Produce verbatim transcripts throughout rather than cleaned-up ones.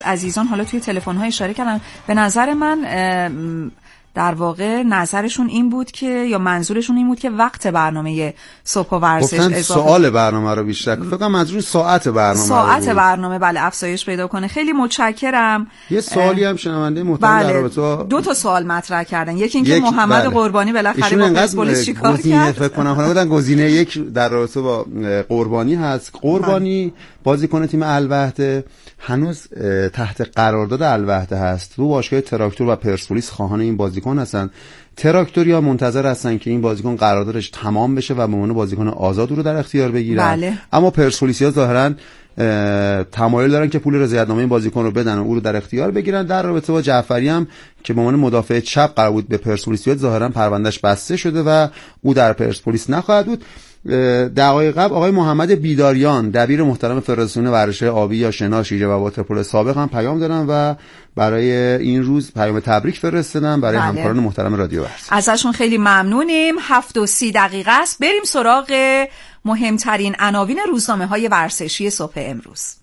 عزیزان حالا توی تلفن‌ها اشاره کردن، به نظر من در واقع نظرشون این بود که یا منظورشون این بود که وقت برنامه صبح و ورزش اضافه سوال برنامه رو بیشتر فکر کنم منظور ساعت برنامه ساعت برنامه بله افزایش پیدا کنه. خیلی متشکرم. یه سوالی هم شنونده محترم بله. در رابطه دو تا سوال مطرح کردن، یکی اینکه یک... محمد بله. قربانی بالاخره با پرسپولیس چیکار کرد. فکر کنم حالا بودن گزینه یک در رابطه با قربانی هست. قربانی بازیکن تیم الوحده هنوز تحت قرارداد الوحده هست. رو باشگاه تراکتور و پرسپولیس خواهان این بازیکن هستن. تراکتوریا منتظر هستن که این بازیکن قراردادش تمام بشه و به عنوان بازیکن آزاد رو در اختیار بگیرن. بله. اما پرسپولیسیا ظاهرا تمایل دارن که پول رضایتنامه این بازیکن رو بدن و او رو در اختیار بگیرن. در رابطه با جعفری هم که به عنوان مدافع چپ قرار بود به پرسپولیس بیاد، ظاهرا پروندهش بسته شده و او در پرسپولیس نخواهد بود. دقایق قبل آقای محمد بیداریان دبیر محترم فدراسیون ورزش آبی یا شنا شیشه و واترپول سابق هم پیام دادن و برای این روز پیام تبریک فرستادن برای بله. همکاران محترم رادیو ورزش. ازشون خیلی ممنونیم. هفت و سی دقیقه است. بریم سراغ مهمترین عناوین روزنامه‌های ورزشی صبح امروز.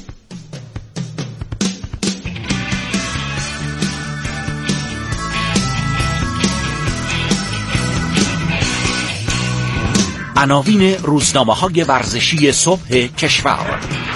عناوین روزنامه‌های ورزشی صبح کشور.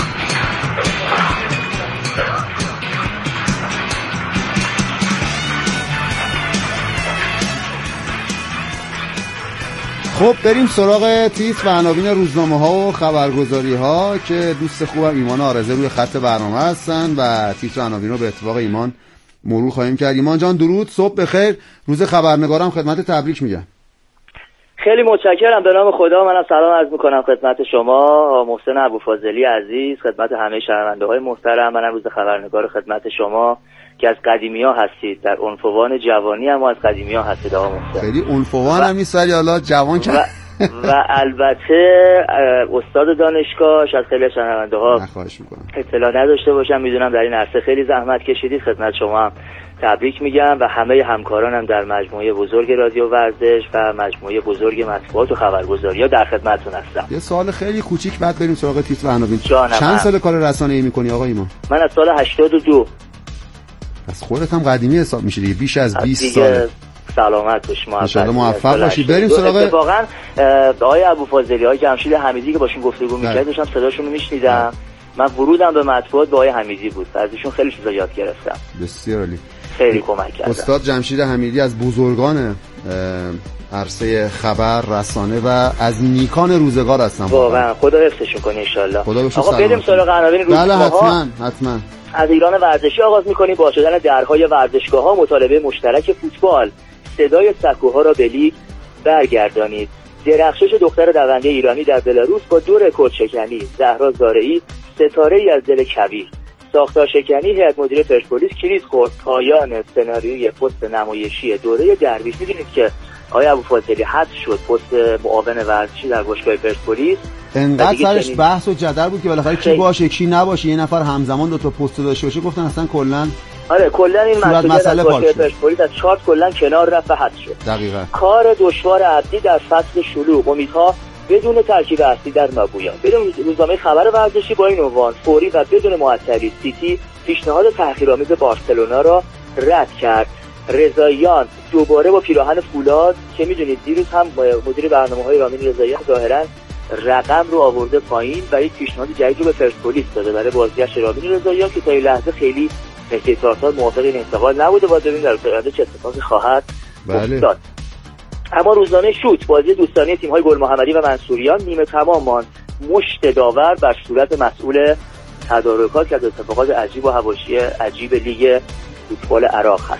خب بریم سراغ تیتر و عناوین روزنامه‌ها و خبرگزاری‌ها که دوست خوبم ایمان آرزه روی خط برنامه هستن و تیتر و عناوین رو به اتفاق ایمان مرور خواهیم کرد. ایمان جان درود، صبح بخیر. روز خبرنگارم خدمت تبریک میگم. خیلی متشکرم. به نام خدا منم سلام عرض میکنم خدمت شما محسن ابوفاضلی عزیز، خدمت همه شنونده های محترم. منم روز خبرنگار خدمت شما که از قدیمی‌ها هستید، در عنفوان جوانی هم از قدیمی‌ها هستید آقا محسن. خیلی عنفوان هم نیست ولی حالا جوان که و, و البته استاد دانشگاه از خیلی شنونده ها اطلاع نداشته باشم، میدونم در این عرصه خیلی زحمت کشیدید. خدمت شما هم تبریک میگم و همه همکارانم در مجموعه بزرگ رادیو ورزش و مجموعه بزرگ مطبوعات و خبرگزاری‌ها در خدمتتون هستم. یه سوال خیلی کوچیک بعد بریم سراغ تیتر و عناوین. چند سال کار رسانه‌ای می‌کنی آقا ایمان؟ من از سال هشتاد و دو. پس خودت هم قدیمی حساب می‌شی دیگه، بیش از بیست سال. سلامت باش، موفق ان شاء الله موفق باشی. بریم سراغ اتفاقا آقای ابوفاضلی، آقای جمشید حمیدی که باشون گفتگو می‌کردم داشتم صداشون رو میشنیدم. من ورودم به مطبوعات با آقای حمیدی بود، از ایشون خیلی چیزا یاد گرفتم. بسیار عالی، خیلی کمک کردن. استاد جمشید حمیدی از بزرگان عرصه خبر رسانه و از نیکان روزگار هستن. واقعا خدا حفظشون کنه ان شاء الله. آقا بریم سراغ عناوین روزنامه‌ها. بله حتما حتما. از ایران ورزشی آغاز می‌کنیم با شدن درهای ورزشگاه‌ها، مطالبه مشترک فوتبال، صدای سکوها را به لیگ برگردانید. درخشش دختر دونده ایرانی در بلاروس با دو رکورد شکنی، زهرا زارعی ستاره‌ای از دل کبیر. ساختار شکنی هیئت مدیره پرسپولیس کلید خورد پایان سناریوی پست نمایشی دوره درویش. می‌دونید که آقای ابوفاضلی حذف شد پست معاون ورزشی در باشگاه پرسپولیس. انقدر سرش بحث و جدل بود که بالاخره کی باشه کی نباشه، یه نفر همزمان دو تا پست داشته باشه، گفتن اصلا کلا آره کلا این مسئله از باشگاه پرسپولیس از چارت کلا کنار رفت و حذف شد. دقیقاً کار دشوار عبدی در فصل شلوغ، امیدها بدون ترکیب اصلی در مابویا. بدون روزنامه خبر ورزشی با این عنوان: فوری و بدون معطلی سیتی پیشنهاد تحقیرآمیز بارسلونا را رد کرد. رضاییان دوباره با پیراهن فولاد که میدونید دیروز هم مدیر برنامه‌های رامین رضاییان ظاهراً رقم رو آورده پایین و یک پیشنهاد جدید رو به پرسپولیس داده برای بازگشت رامین رضاییان که تا این لحظه خیلی احتیاطات موافق این انتقال نبوده. باید ببینیم در آینده چه اتفاقی خواهد افتاد. اما روزنامه شوت بازی دوستانه تیم‌های گل محمدی و منصوریان نیمه تمام ماند. مشت داور بر صورت مسئول تدارکات که از اتفاقات عجیب و حواشی عجیب لیگ فوتبال عراق هست.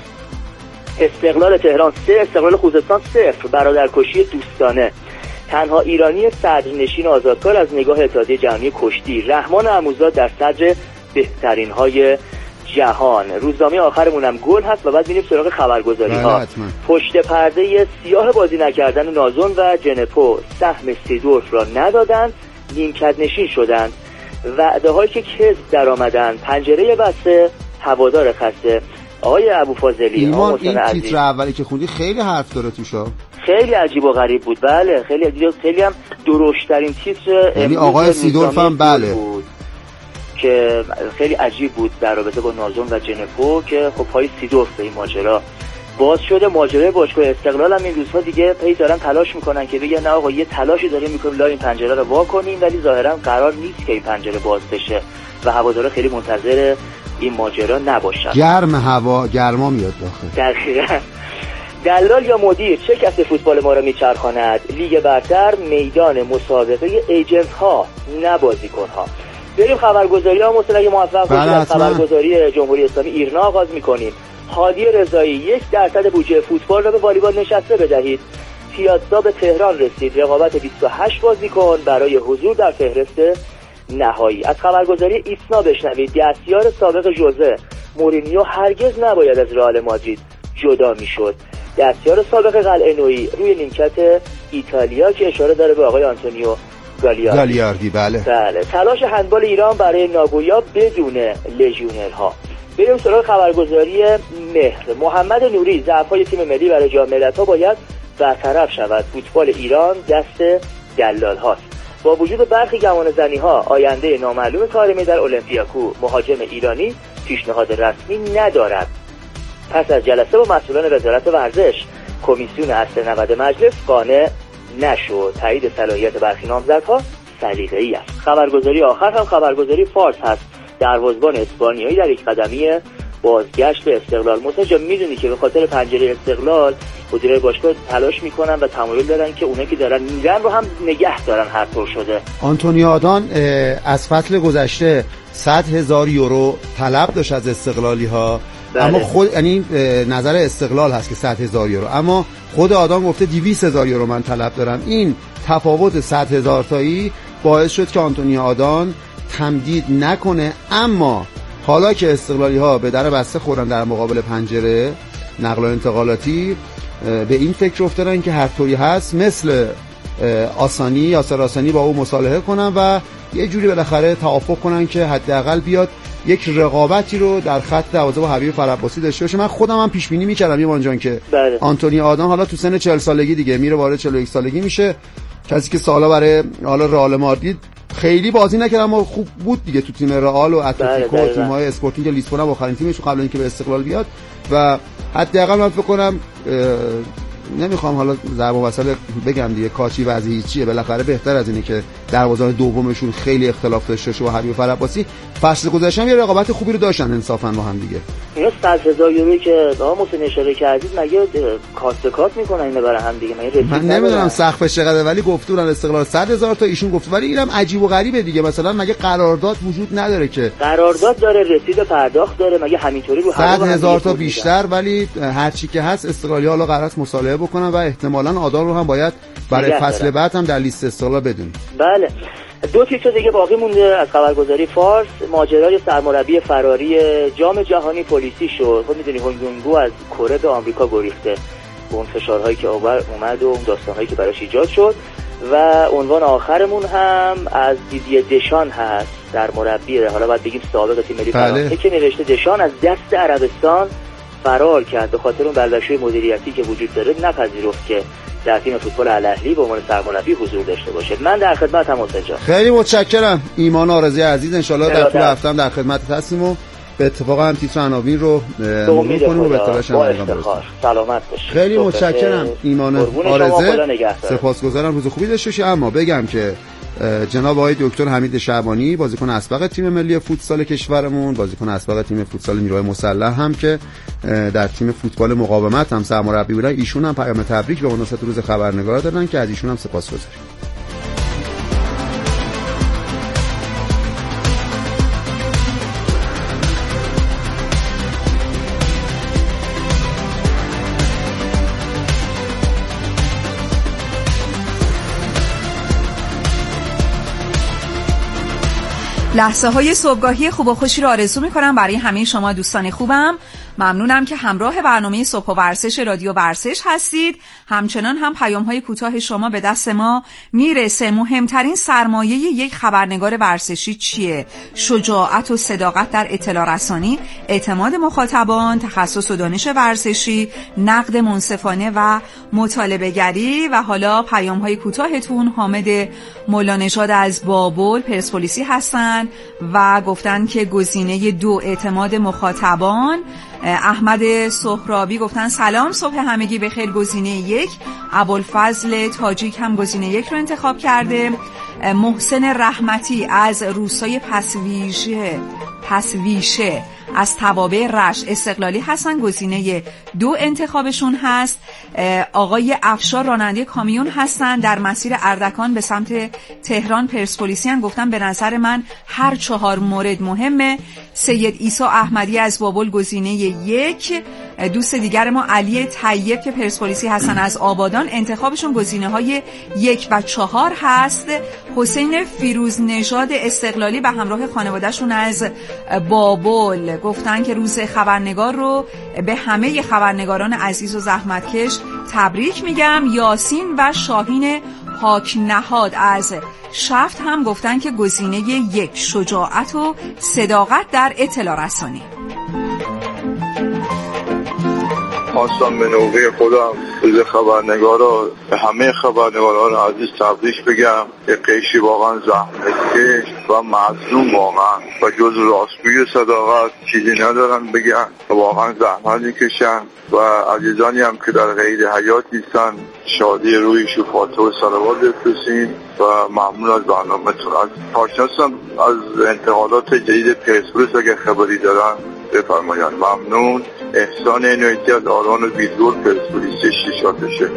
استقلال تهران سه استقلال خوزستان صفر. برادرکشی دوستانه. تنها ایرانی صدرنشین آزادکار از نگاه اتحادیه جهانی کشتی. رحمان عموزاد در صدر بهترین های جهان. روزنامه آخرمونم گل هست و بعد میریم سراغ خبرگزاری‌ها. پشت پرده سیاه بازی نکردن نازون و جنپو سهم سیدورف را ندادند، نیمکت نشین شدند. وعده هایی که کذب در آمدن، پنجره بسته، هوادار خسته. آقای ابوفاضلی ایمان این تیتر اولی که خوندی خیلی حرف داره توشا، خیلی عجیب و غریب بود. بله خیلی عجیب، خیلی هم درشترین تیتر یعنی آقای سیدورف هم بله بود. که خیلی عجیب بود در رابطه با نازون و جنپو که خب پای سیدورف به این ماجرا باز شده. ماجرای باشگاه استقلال هم این روزها دیگه پی دارن تلاش میکنن که بگن نه آقا یه تلاشی داریم میکنیم لا این پنجره رو وا کنیم، ولی ظاهرا قرار نیست که این پنجره باز بشه و هوادارا خیلی منتظر این ماجرا نباشن. گرم هوا، گرما میاد داخل. دقیقاً. دلال یا مدیر چه کسی فوتبال ما را میچرخاند؟ لیگ برتر میدان مسابقه ایجنت ها نه بازیکن ها. بریم خبرگزاری ها مثلا موفق باشید. از خبرگزاری جمهوری اسلامی ایرنا آغاز میکنیم. هادی رضایی یک درصد بودجه فوتبال را به والیبال نشسته بدهید. پیازا به تهران رسید. رقابت بیست و هشت بازیکن برای حضور در فهرست نهایی. از خبرگزاری ایسنا بشنوید. دستیار سابق ژوزه مورینیو هرگز نباید از رئال مادرید جدا میشد. دستیار سابق قلعه نویی روی نیمکت ایتالیا که اشاره داره به آقای آنتونیو گالیاردی. گالیاردی بله. بله. تلاش هندبال ایران برای ناگویا بدون لژیونرها. بریم سراغ خبرگزاری مهر. محمد نوری ضعف‌های تیم ملی برای جام ملت‌ها باید برطرف شود. فوتبال ایران دست دلال هاست. با وجود برخی گمانه‌زنی‌ها آینده نامعلوم طارمی در المپیاکو مهاجم ایرانی پیشنهاد رسمی ندارد. پس از جلسه با مسئولان وزارت ورزش کمیسیون اصل نود مجلس قانع نشد. تایید صلاحیت برخی نامزدها سلیقه‌ای است. خبرگزاری آخر هم خبرگزاری فارس هست. دروازه‌بان اسپانیایی در یک قدمی بازگشت به استقلال. متوجه میدونی که به خاطر پنجره استقلال مدیرای باشگاه تلاش میکنن و تمایل دارن که اونایی که دارن میرن رو هم نگه دارن هر طور شده. آنتونیو آدان از فصل گذشته صد هزار یورو طلب داشت از استقلالی ها. بله. اما خود یعنی نظر استقلال هست که صد هزار یورو، اما خود آدان گفته دویست هزار یورو من طلب دارم. این تفاوت صد هزار تایی باعث شد که آنتونیو آدان تمدید نکنه. اما حالا که استقلالی ها به در بسته خوردن در مقابل پنجره نقل و انتقالاتی، به این فکر افتادن که هر طوری هست مثل آسانی یاسر آسانی با او مصالحه کنن و یه جوری بالاخره توافق کنن که حداقل بیاد یک رقابتی رو در خط دروازه با حبیب فرعباسی داشته باشه. من خودم هم پیش بینی می‌کردم ایمان جان که بله. آنتونی آدان حالا تو سن چهل سالگی دیگه میره وارد چهل و یک سالگی میشه، کسی که سالا برای حالا رئال مادرید خیلی بازی نکرد اما خوب بود دیگه تو تیم رئال و اتلتیکو و تیم‌های اسپورتینگ لیسبون هم آخرین تیمش قبل اینکه به استقلال بیاد و حداقل من فکر کنم نمیخوام حالا ضرب و وصل بگم دیگه کاچی وضعی چیه، بالاخره بهتر از اینه که دروازه‌بان دومشون خیلی اختلاف داشته باشه با حبیب فرعباسی. فصل گذشته هم یه رقابت خوبی رو داشتن انصافا با هم دیگه. اینا صد هزار یورویی که آقا محسن اشاره کردید مگه کات به کات میکنن اینا برای هم دیگه؟ من نمیدونم سقفش چقدره ولی گفتون استقلال صد هزار تا ایشون گفت، ولی اینم عجیب و غریبه دیگه. مثلا مگه قرارداد وجود نداره که؟ قرارداد داره، رسید پرداخت داره، مگه همینطوری رو صد هزار تا بیشتر؟ ولی هر چی که هست استقلالی حالا قرار است مصالحه بکنن و احتمالاً آدان رو هم باید برای فصل بعد هم در لیست استقلال بدونیم. بله. دو تیتر دیگه باقی مونده از خبرگزاری فارس. ماجرای سرمربی فراری جام جهانی پلیسی شد. خب میدونی هونگونگو از کره به آمریکا گریخته. اون فشارهایی که اومد و اون داستانهایی که براش ایجاد شد. و عنوان آخرمون هم از دیدی دشان هست، سرمربی حالا باید بگیم سابق تیم ملی فرانسه که نوشته دشان از دست عربستان فرار کرد به خاطر اون بلبشوی مدیریتی که وجود داره، نپذیرفت که در تیم فوتبال الاهلی به عنوان سرمربی حضور داشته باشه. من در خدمتم حسین. خیلی متشکرم ایمان آرزی عزیز. ان شاءالله در طول هفته هم در خدمت هستیم و به اتفاق هم تیتر عناوین رو مرور کنیم و به اطلاعش هم برسیم. سلامت باش. خیلی متشکرم ایمان آرزی. سپاسگزارم، روز خوبی داشته باشی. اما بگم که جناب آقای دکتر حمید شعبانی بازیکن اسبق تیم ملی فوتسال کشورمون، بازیکن اسبق تیم فوتسال نیروهای مسلح هم که در تیم فوتبال مقاومت هم سرمربی بودن، ایشون هم پیام تبریک به مناسبت روز خبرنگار دادن که از ایشون هم سپاسگزاریم. لحظه های صبحگاهی خوب و خوشی رو آرزو میکنم برای همه شما دوستان خوبم. ممنونم که همراه برنامه صبح و ورزش رادیو ورزش هستید. همچنان هم پیام های کوتاه شما به دست ما میرسه. مهمترین سرمایه یک خبرنگار ورزشی چیه؟ شجاعت و صداقت در اطلاع رسانی، اعتماد مخاطبان، تخصص و دانش ورزشی، نقد منصفانه و مطالبه گری. و حالا پیام های کوتاهتون. حامد مولانژاد از بابل پرسپولیسی هستن. کردن و گفتن که گزینه دو اعتماد مخاطبان. احمد سهرابی گفتن سلام، صبح همگی بخیر، گزینه یک. ابوالفضل تاجیک هم گزینه یک رو انتخاب کرده. محسن رحمتی از روستای پسویشه پسویشه از توابع رشت استقلالی هستن، گزینه دو انتخابشون هست. آقای افشار راننده کامیون هستن، در مسیر اردکان به سمت تهران پرسپولیسی هم، گفتن به نظر من هر چهار مورد مهمه. سید عیسی احمدی از بابل گزینه یک. دوست دیگر ما علی طیب که پرسپولیسی هستن از آبادان، انتخابشون گزینه های یک و چهار هست. حسین فیروز نژاد استقلالی به همراه خانوادهشون از بابل گفتن که روز خبرنگار رو به همه خبرنگاران عزیز و زحمتکش تبریک میگم. یاسین و شاهین پاک نهاد از شفت هم گفتن که گزینه یک، شجاعت و صداقت در اطلاع رسانی. خواستم به نوبه خودم روز خبرنگارا به همه خبرنگاران عزیز تبریک بگم. یه قیشی واقعا زحمتکش و مظلوم واقعا و جز راستگویی و صداقت چیزی ندارن بگن، واقعا زحمت میکشن و عزیزانی هم که در قید حیات نیستن شادی رویش و فاتحه و صلوات بفرستین و ممنون از برنامه‌تون. از پاشنستم از انتقادات جدید پرسپولیس اگه خبری دارن بفرمایند. ممنون. احسان اینویتی از آران و بیدور پرسپولیسی شیشاتشه.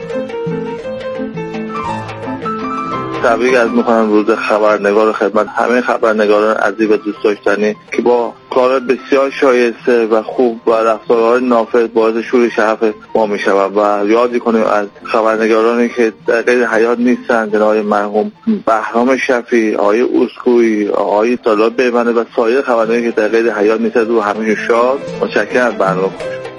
تبریک از میکنم روز خبرنگار خدمت همه خبرنگاران عزیز و دوست داشتنی که با کار بسیار شایسته و خوب و رفتارهای نافذ باعث شور شرف ما میشود و یاد کنیم از خبرنگارانی که در قید حیات نیستند، جناب مرحوم بهرام شفیع، آقای اسکوئی، آقای طالب بیبنده و سایر خبرنگارانی که در قید حیات نیستند و همه شاد. متشکرم از برنامه.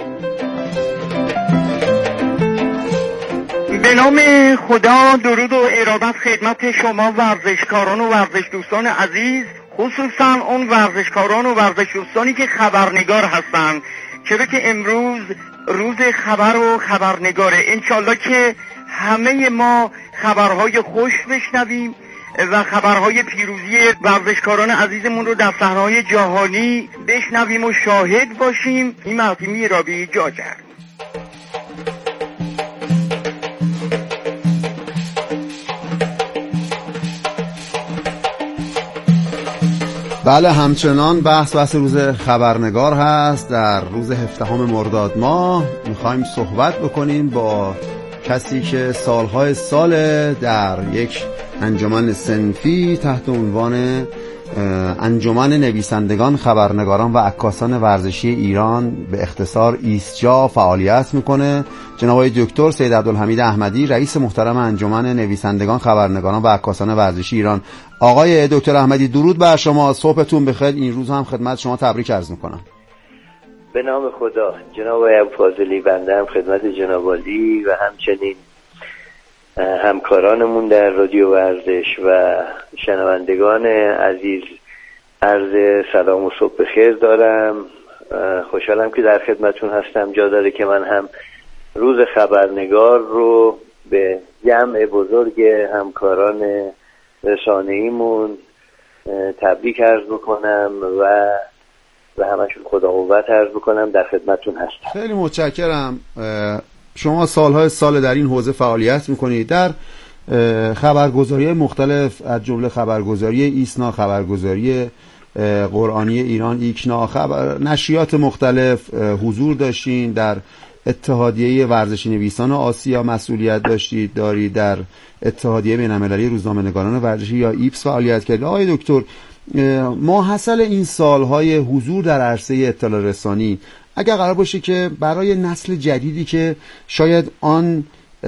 به نام خدا، درود و ارادت خدمت شما ورزشکاران و ورزش دوستان عزیز، خصوصا اون ورزشکاران و ورزش دوستانی که خبرنگار هستند، چرا که امروز روز خبر و خبرنگاره. انشالله که همه ما خبرهای خوش بشنویم و خبرهای پیروزی ورزشکاران عزیزمون رو در صحنه‌های جهانی بشنویم و شاهد باشیم. این مهدی رابی جاجر. بله، همچنان بحث بحث روز خبرنگار هست. در روز هفدهم مرداد ماه میخوایم صحبت بکنیم با کسی که سالهای سال در یک انجمن صنفی تحت عنوان انجمن نویسندگان، خبرنگاران و عکاسان ورزشی ایران به اختصار ایسجا فعالیت میکنه. جناب آقای دکتر سید عبدالحمید احمدی، رئیس محترم انجمن نویسندگان، خبرنگاران و عکاسان ورزشی ایران. آقای دکتر احمدی درود بر شما، صبحتون بخیر. این روز هم خدمت شما تبریک عرض میکنم. به نام خدا. جناب آقای ابوالفاضلی، بنده هم خدمت جناب عالی و همچنین همکارانمون در رادیو ورزش و شنوندگان عزیز عرض سلام و صبح بخیر دارم. خوشحالم که در خدمتون هستم. جا داره که من هم روز خبرنگار رو به جمع بزرگ همکاران رسانه‌ایمون تبریک عرض بکنم و به همشون خدا قوت عرض بکنم. در خدمتون هستم. خیلی متشکرم. شما سالهای سال در این حوزه فعالیت میکنید، در خبرگزاری مختلف از جمله خبرگزاری ایسنا، خبرگزاری قرآنی ایران ایکنا، خبر نشریات مختلف حضور داشتین. در اتحادیه ورزشی نویسان آسیا مسئولیت داشتید، دارید در اتحادیه بین‌المللی روزنامه‌نگاران ورزشی یا ایپس فعالیت کردید. آقای دکتر، ماحصل این سالهای حضور در عرصه اطلاع رسانی اگر قرار باشه که برای نسل جدیدی که شاید آن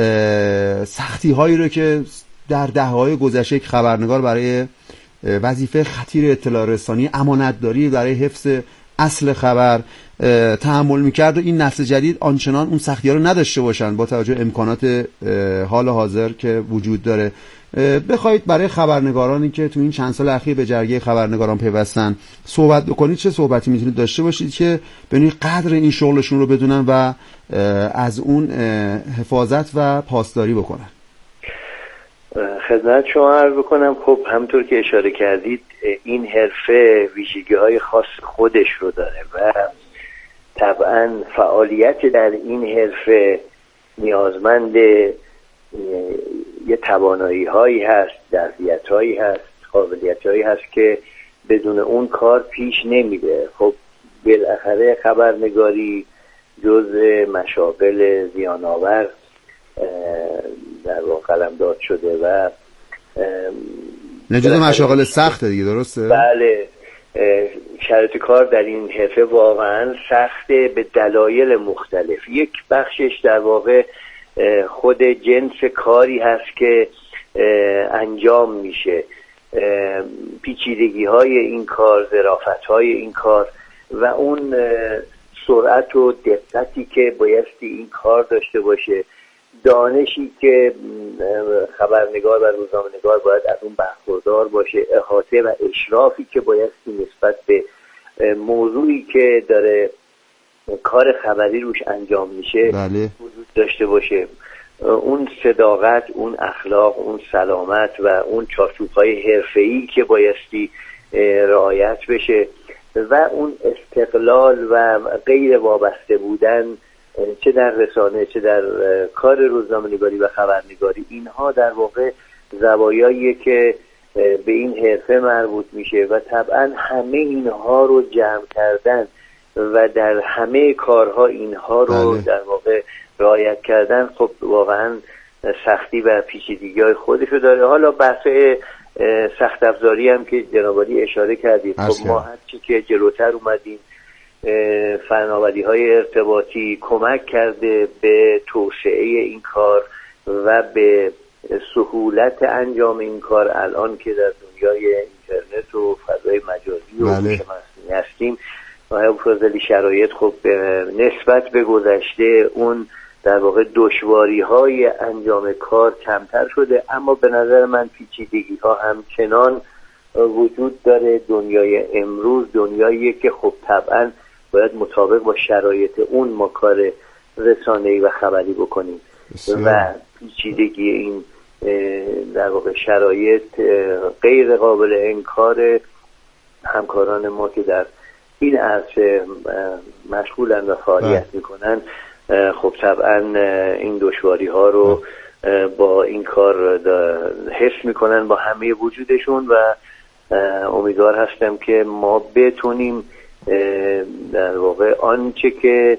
سختی هایی رو که در دهه‌های گذشته یک خبرنگار برای وظیفه خطیر اطلاع رسانی، امانتداری برای حفظ اصل خبر تحمل میکرد و این نسل جدید آنچنان اون سختی‌ها رو نداشته باشن با توجه امکانات حال حاضر که وجود داره، بخواید برای خبرنگارانی که تو این چند سال اخیر به جرگه خبرنگاران پیوستن صحبت بکنید، چه صحبتی میتونید داشته باشید که ببینید قدر این شغلشون رو بدونن و از اون حفاظت و پاسداری بکنن؟ خدمت شما عرض بکنم. خب همطور که اشاره کردید این حرفه ویژگی‌های خاص خودش رو داره و طبعا فعالیت در این حرفه نیازمند یه توانایی هایی هست، ظرفیت هایی هست، قابلیت هایی هست که بدون اون کار پیش نمیره. خب بالاخره خبرنگاری جزء مشاغل زیان‌آور در واقع قلمداد شده و جزء مشاغل سخته دیگه، درسته؟ بله، شرایط کار در این حرفه واقعا سخته به دلایل مختلف. یک بخشش در واقع خود جنس کاری هست که انجام میشه، پیچیدگی های این کار، ظرافت های این کار و اون سرعت و دقتی که بایستی این کار داشته باشه، دانشی که خبرنگار و روزنامه‌نگار باید از اون برخوردار باشه، احاطه و اشرافی که بایستی نسبت به موضوعی که داره کار خبری روش انجام میشه بله. وجود داشته باشه، اون صداقت، اون اخلاق، اون سلامت و اون چارچوب‌های حرفه‌ای که بایستی رعایت بشه و اون استقلال و غیر وابسته بودن چه در رسانه چه در کار روزنامه‌نگاری و خبرنگاری، اینها در واقع زوایاییه که به این حرفه مربوط میشه و طبعا همه اینها رو جمع کردن و در همه کارها اینها رو بله. در واقع رعایت کردن خب واقعا سختی و پیچیدگی‌های خودشو داره. حالا بحث سخت افزاری هم که جناب عالی اشاره کردید، خب ما هرچی که جلوتر اومدیم فناوری‌های ارتباطی کمک کرده به توسعه این کار و به سهولت انجام این کار. الان که در دنیای اینترنت و فضای مجازی و بله. شناسی هستیم و فضلی شرایط خب نسبت به گذشته اون در واقع دشواری‌های انجام کار کمتر شده، اما به نظر من پیچیدگی‌ها همچنان وجود داره. دنیای امروز دنیاییه که خب طبعاً باید مطابق با شرایط اون ما کار رسانه‌ای و خبری بکنیم بسیار. و پیچیدگی این در واقع شرایط غیر قابل انکار. همکاران ما که در این عرصه مشغولن و فعالیت میکنن خب طبعا این دشواری ها رو با این کار حس میکنن با همه وجودشون و امیدوار هستم که ما بتونیم در واقع آنچه که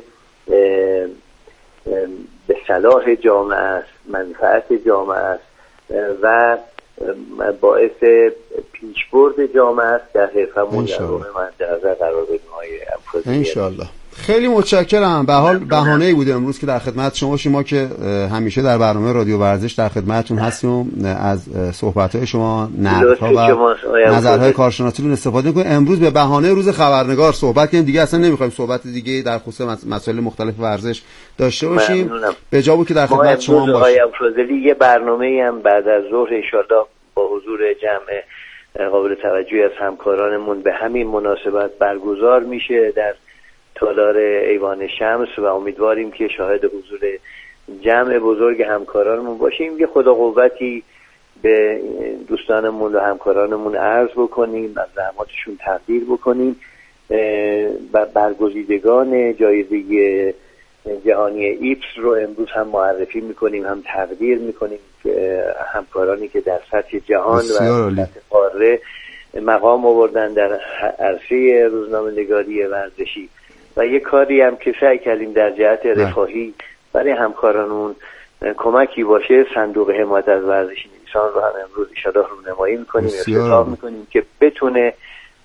به صلاح جامعه است، منفعت جامعه است و باعث پیشبرد جامعه است در حرفمون در واقع من در نظر قرار بدیم های انفرادی. انشالله. خیلی متشکرم. به حال بهانه‌ای بوده امروز که در خدمت شما باشیم. ما که همیشه در برنامه رادیو ورزش در خدمتتون هستیم، از صحبت‌های شما، نقدها و نظرهای کارشناسیتون استفاده می‌کنیم. امروز به بهانه روز خبرنگار صحبت کنیم، دیگه اصلا نمی‌خوایم صحبت دیگه در خصوص مسائل مختلف ورزش داشته باشیم. به جا بود که در خدمت شما باشیم. آقای افروزلی یه برنامه‌ای هم بعد از ظهر ان شاءالله با حضور جمع قابل توجهی از همکارانمون به همین مناسبت برگزار میشه در تالار ایوان شمس و امیدواریم که شاهد حضور جمع بزرگ همکارانمون باشیم. یه خدا قوتی به دوستانمون و همکارانمون عرض بکنیم، از زحماتشون تقدیر بکنیم و برگزیدگان جایزه جهانی ایپس رو امروز هم معرفی میکنیم، هم تقدیر میکنیم که همکارانی که در سطح جهان و سطح قاره مقام آوردن در عرصه روزنامه‌نگاری ورزشی و یه کاری هم که سعی کردیم در جهت رفاهی برای همکارانمون کمکی باشه، صندوق حمایت از ورزش نویسان رو هم امروز انشاءالله رونمایی میکنیم، افتتاح میکنیم که بتونه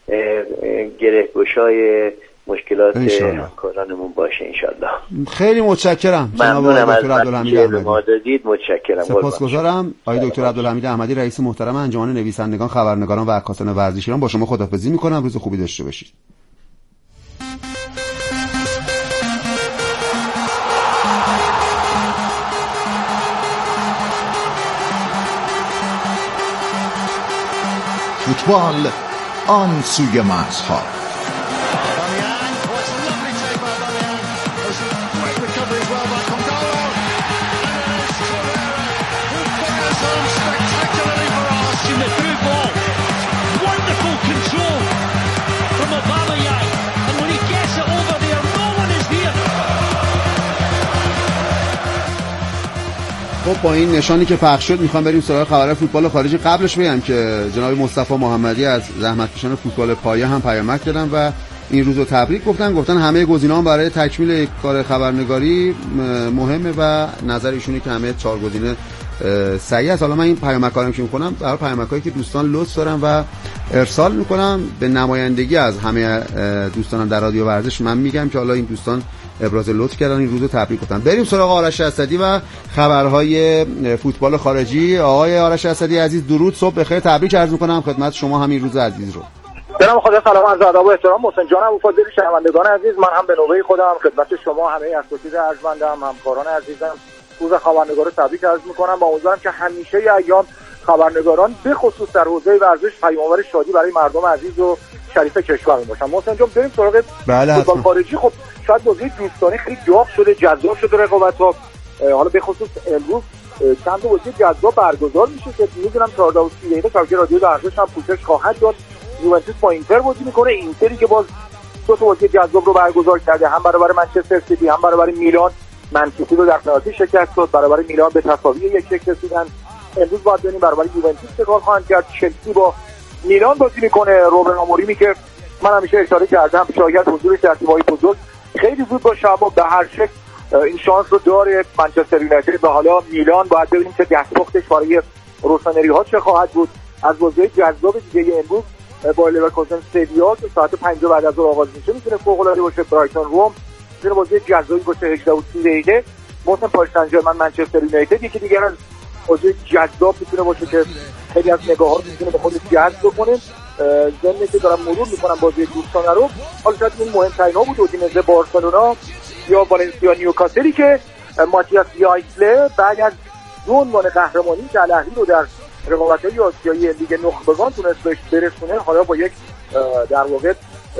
گره‌گشای مشکلات همکارانمون باشه انشاءالله. خیلی متشکرم جناب دکتر عبدالحمید احمدی. متشکرم. سپاسگزارم. آقای دکتر عبدالحمید احمدی، رئیس محترم انجمن نویسندگان، خبرنگاران و عکاسان ورزشی ایران، با شما خداحافظی میکنم. روز خوبی داشته باشید. فوتبال آن سوی مرزها. Spectacular خب با این نشانی که پخش شد میخوام بریم سراغ خبر فوتبال خارجی. قبلش بگم که جناب مصطفی محمدی از زحمتکشان فوتبال پایه هم پیامک دادن و این روزو تبریک گفتن گفتن همه گزینه‌ها برای تکمیل کار خبرنگاری مهمه و نظر ایشونه که همه چهار گزینه صحیح است. حالا من این پیامکارم که میکنم برای پیامکایی که دوستان لطف دارن و ارسال میکنم به نمایندگی از همه دوستانم در رادیو ورزش من میگم که حالا این دوستان ابراز لطف کردن این روزو تبریک گفتن. بریم سراغ آرش اسدی و خبرهای فوتبال خارجی. آقای آرش اسدی عزیز درود، صبح بخیر، تبریک عرض میکنم خدمت شما همین روز عزیز رو. برام خدا سلام عرض ادب و احترام محسن جانم و فاضل شنوندگان عزیز، من هم به نوبه خودم خدمت شما همه اساتید ارجمندم همکاران عزیزم روز خبرنگار رو تبریک عرض میکنم. با امیدوارم که همیشه ایام خبرنگاران به خصوص در حوزه ورزش پیام‌آور شادی برای مردم عزیز و شریف کشور باشن. محسن جان بریم سراغ فوتبال خارجی. خب شاید بازی دوستانه خیلی جذاب شده جذاب شده رقابت‌ها، حالا به خصوص امروز چند تا بازی جذاب برگزار میشه که میدونم چهارده و سی دقیقه که رادیو ورزش هم پوشش خواهد داد. یوونتوس با اینتر بازی میکنه، اینتری که باز دو تا بازی جذاب رو برگزار کرده، هم برابر منچستر سیتی هم برابر میلان. منچستر رو در پنالتی شکست داد، برابر میلان به تساوی یک یک رسیدن. امروز باید ببینیم برابر یوونتوس چه کار خواهند کرد. چلسی با میلان بازی میکنه، روبن آموریمی که من همیشه اشاره کردم شاید حضورش در تیم‌های بزرگ خیلی زود باشه، اما به هر شکل این شانس رو داره منچستر یونایتد. و حالا میلان باید ببینیم که دستپختش برای روسانری ها چه خواهد بود. از بازی جذاب دیگه امروز با لیورکوزن سویا که ساعت پنج بعد از ظهر آغاز میشه میتونه فوق‌العاده باشه. برایتون روم میتونه بازی جذابی باشه هجده و سی دقیقه. مثلا پاریس سن ژرمن منچستر یونایتد یکی دیگه از بازی جذاب میتونه باشه که خیلی از نگاه‌ها رو میتونه به خودش جذب بکنه. ضمن که دارم مرور میکنم بازی دوستانه رو، حالا شاید این مهم‌ترین‌ها بود اودینزه بارسلونا یا والنسیا نیوکاسلی که ماتیاس یایسله بعد از دو عنوان قهرمانی که الاهلی رو در رقابت‌های آسیایی لیگ نخبگان تونست بهش برسونه، حالا با یک در واقع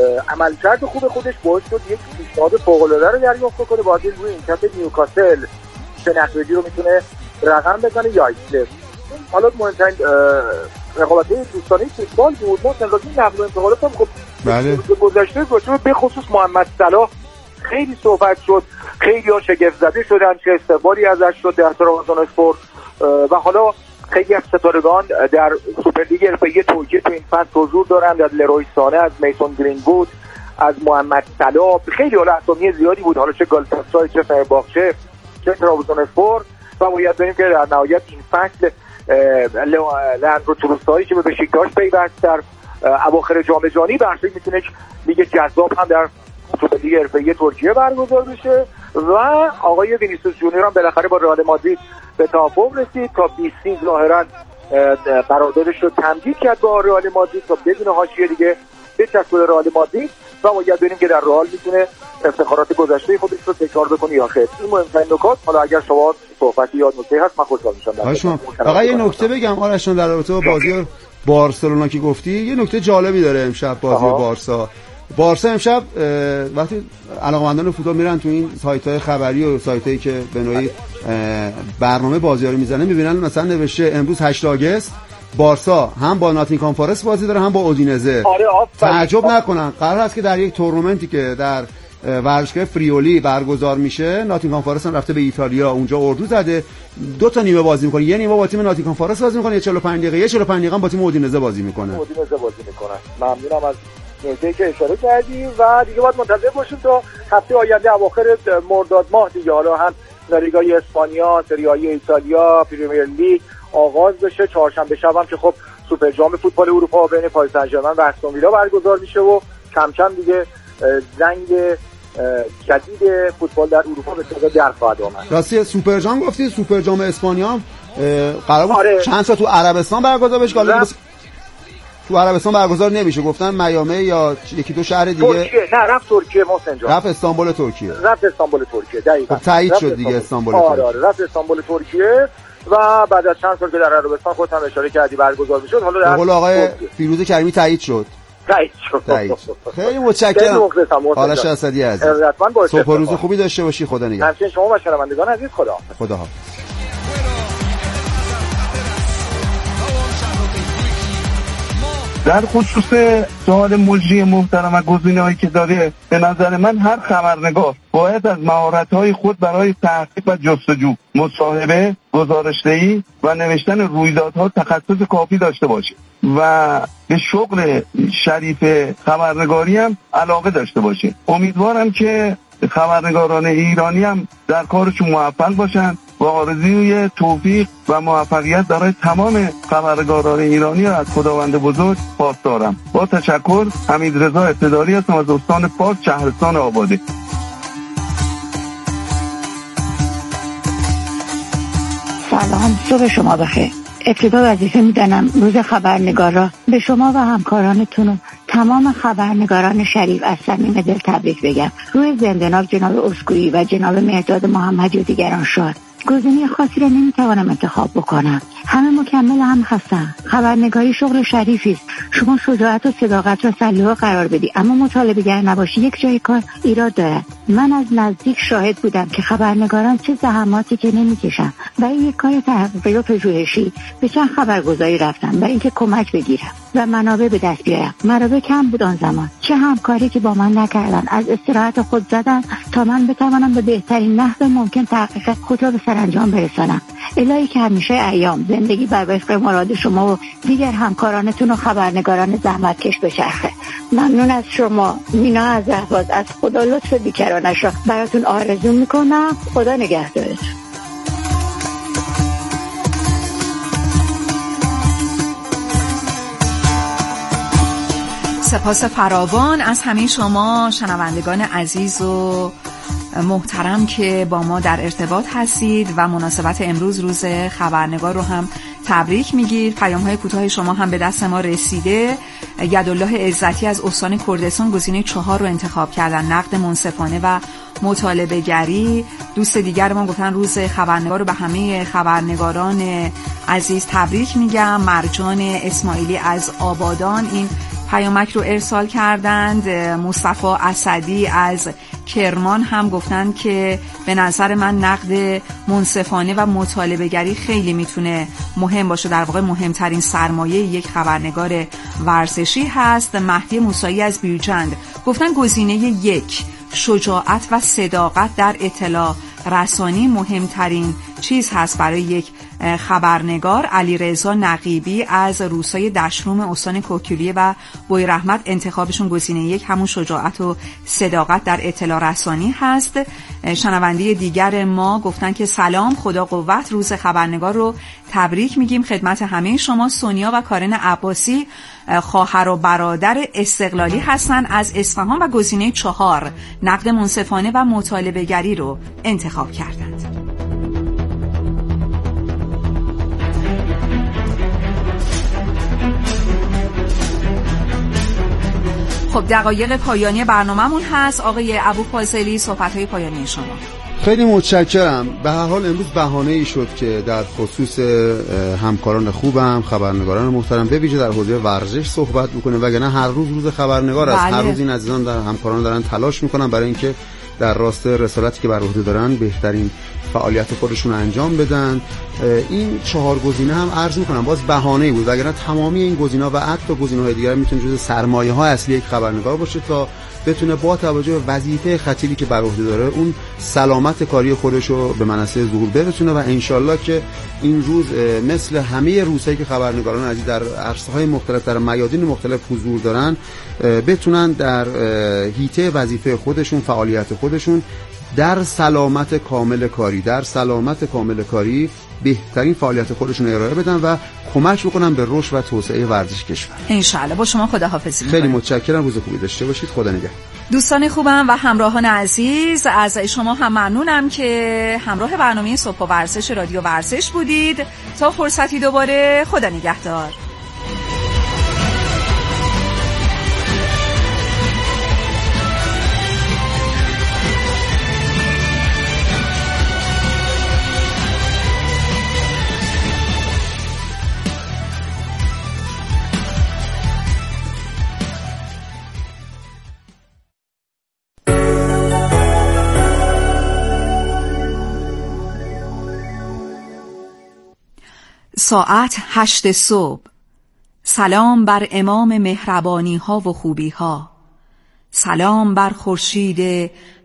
عملکرد خوب خودش باعث شد یک پیشنهاد فوق‌العاده رو دریافت کنه. باید روی این کف نیوکاسل چه نتیجه‌ای رو میتونه رقم بزنه یایسله. حالا مهمترین رقابت‌های دوستانه فوتبال بود. ما تنظیم نقل و انتقالات هم خب بله گذشته گذشته به خصوص محمد صلاح خیلی صحبت شد، خیلی ها شگفت زده شدن چه استقبالی ازش شد در ترابزون اسپورت و حالا خیلی از ستارگان در سوپرلیگ حرفه‌ای ترکیه تو این فصل حضور دارند، از لروی سانه، از میسون گرین‌وود، از محمد صلاح، خیلی حالا اسامی زیادی بود، حالا چه گالاتاسارای چه فنرباخچه چه ترابزون اسپورت. و باید ببینیم که در نهایت این فصل لندرو تروسایی که به بشیکتاش پیوست در اواخر جام جهانی به هر حال میتونه لیگ جذاب هم در سوپرلیگ حرفه‌ای ترکیه برگزار بشه. و آقای وینیسیوس جونیور هم بالاخره با رئال مادرید به توافق رسید تا بیست ظاهرا قراردادش رو تمدید کرد با رئال مادرید تا بدون حاشیه دیگه بچسبه رئال مادرید و باید ببینیم که در رئال میتونه افتخارات گذشته خودش رو تکرار بکنه یا خیر. این مهمترین نکات. حالا اگر شما صحبتی یا نکته هست من خوشحال میشم. آقا یه نکته بگم آرش در رابطه با بازی بارسلونا که گفتی، یه نکته جالبی داره امشب بازی بارسا. بارسا امشب وقتی علاقه‌مندان فوتبال میرن تو این سایت‌های خبری و سایتایی که به نوعی برنامه بازی‌ها رو میزنه میبینن مثلا نوشته امروز هشتم آگوست بارسا هم با ناتینگهام فارست بازی داره هم با اودینزه. آره تعجب نکنن قرار است که در یک تورنمنتی که در ورزشگاه فریولی برگزار میشه، ناتینگهام فارست هم رفته به ایتالیا اونجا اردو زده، دو تا نیمه بازی میکنه، یه نیمه با تیم ناتینگهام فارست بازی میکنه، یه چهل و پنج دقیقه یه چهل و پنج دقیقه با تیم اودینزه بازی میکنه. اودینزه بازی میکنه. ممنونم از نکته‌ای که اشاره کردی و دیگه باید منتظر باشیم تا هفته آینده اواخر مرداد ماه دیگه حالا هم لالیگا اسپانیا، سری آ ایتالیا، پریمیر لیگ آغاز بشه. چهارشنبه شب هم که خب سوپر جام فوتبال اروپا بین پاریس سن ژرمن و استون ویلا برگزار میشه و کم کم دیگه زنگ جدید فوتبال در اروپا به صدا در خواهد آمد. راستی سوپر جام گفتی، سوپر جام اسپانیا هم قرار بود آره. چند تا تو عربستان برگزار بشه، حالا تو عربستان برگزار نمیشه، گفتن میامی یا یکی دو شهر دیگه. ترکیه نه رفت ترکیه محسن جان. رفت استانبول ترکیه. رفت استانبول ترکیه دقیقاً. خب تایید شد دیگه استانبول ترکیه. آره آره رفت استانبول ترکیه و بعد از چند سال که در عربستان خودت هم اشاره کردی برگزار میشد، حالا در قول آقای فیروز کریمی تایید شد. تایید شد. تایید شد. خیلی متشکرم. آرش اسدی عزیز. صبح روز خوبی داشته باشی. خدا نگهدار. همچنین شما و شنوندگان عزیز. خدا خدا حافظ. در خصوص سوال مجری محترم و گزینه‌هایی که داره، به نظر من هر خبرنگار باید از مهارت‌های خود برای تحقیق و جستجو، مصاحبه، گزارش‌دهی و نوشتن رویدادها تخصص کافی داشته باشه و به شغل شریف خبرنگاری هم علاقه داشته باشه. امیدوارم که خبرنگاران ایرانی هم در کارشون موفق باشن و آرزوی توفیق و موفقیت برای تمام خبرنگاران ایرانی را از خداوند بزرگ پاسدارم. با تشکر، حمید رضا ابتداری هستم از استان فارس، شهرستان آباده. سلام، صبح شما بخیر. ابتدا وظیفه میدانم روز خبرنگارا به شما و همکارانتون و تمام خبرنگاران شریف از صمیم دل تبریک بگم. روی زندناب جناب اسکویی و جناب مهداد محمدی و دیگران شاد. گزینه خاصی را نمیتوانم انتخاب بکنم، همه مکمل هم هستن. خبرنگاری شغل شریفی است. شما شجاعت و صداقت را سلوه قرار بدی اما مطالبه گر نباشی یک جای کار ایراد دارد. من از نزدیک شاهد بودم که خبرنگاران چه زحماتی که نمیکشن برای یک کار تحقیقی و پژوهشی به چند خبرگزاری رفتم برای اینکه کمک بگیرم و منابع به دست بیارم. منابع کم بود آن زمان. چه همکاری که با من نکردن، از استراحت خود زدن تا من بتوانم به بهترین نحو ممکن تحقیق خود را به سرانجام برسانم. الهی که همیشه ایام زندگی بر وفق مراد شما و دیگر همکارانتون و خبرنگاران زحمتکش بچرخه. ممنون از شما. مینا از اهواز. از خدا لطف بیکرانش را براتون آرزو میکنم. خدا نگهدارتون. سپاس فراوان از همه شما شنوندگان عزیز و محترم که با ما در ارتباط هستید و مناسبت امروز روز خبرنگار رو هم تبریک میگید. پیام های کوتاه شما هم به دست ما رسیده. یدالله عزتی از استان کردستان گزینه چهار رو انتخاب کردن، نقد منصفانه و مطالبه گری. دوست دیگر ما گفتن روز خبرنگار رو به همه خبرنگاران عزیز تبریک میگم. مرجان اسماعیلی از آبادان این پیامک رو ارسال کردند. مصطفی اسدی از کرمان هم گفتن که به نظر من نقد منصفانه و مطالبه گری خیلی میتونه مهم باشه، در واقع مهمترین سرمایه یک خبرنگار ورزشی هست. مهدی موسایی از بیوجند گفتن گزینه یک، شجاعت و صداقت در اطلاع رسانی مهمترین چیز هست برای یک خبرنگار. علیرضا نقیبی از روسای دشروم استان کوکیلیه و بوی رحمت انتخابشون گزینه یک همون شجاعت و صداقت در اطلاع رسانی هست. شنونده دیگر ما گفتن که سلام، خدا قوت، روز خبرنگار رو تبریک میگیم خدمت همه شما. سونیا و کارن عباسی خواهر و برادر استقلالی هستن از اصفهان و گزینه چهار، نقد منصفانه و مطالبه گری رو انتخاب کردند. خب دقایق پایانی برنامه‌مون هست. آقای ابوفاضلی، صحبت‌های پایانی شما. خیلی متشکرم. به هر حال امروز بهانه‌ای شد که در خصوص همکاران خوبم، خبرنگاران محترم به ویژه در حوزه ورزش صحبت بکنه، وگرنه هر روز روز خبرنگار است. بله. هر روز این عزیزان در همکاران دارن تلاش میکنن برای اینکه در راست رسالتی که بر عهده دارن بهترین فعالیت خودشون انجام بدن. این چهار گزینه هم عرض میکنم باز بهانه‌ای بود، وگرنه تمامی این گزینه‌ها و حتی گزینه‌های دیگر میتونه جزو سرمایه‌های اصلی یک خبرنگار باشه تا بتونه با توجه به وظیفه خطیری که بر عهده داره اون سلامت کاری خودش رو به منصه ظهور برسونه و انشالله که این روز مثل همه روزهایی که خبرنگاران عزیز در عرصه‌های مختلف در میادین مختلف حضور دارن بتونن در حیطه وظیفه خودشون، فعالیت خودشون در سلامت کامل کاری در سلامت کامل کاری بهترین فعالیت خودشون ارائه بدن و کمک بکنن به رشد و توسعه ورزش کشور. انشالله. با شما خداحافظی می‌کنم. خیلی متشکرم. روز خوبی داشته باشید. خدا نگهدار. دوستان خوبم و همراهان عزیز، از شما هم ممنونم که همراه برنامه صبح و ورزش رادیو ورزش بودید. تا فرصتی دوباره، خدا نگهدار. ساعت هشت صبح. سلام بر امام مهربانی ها و خوبی ها. سلام بر خورشید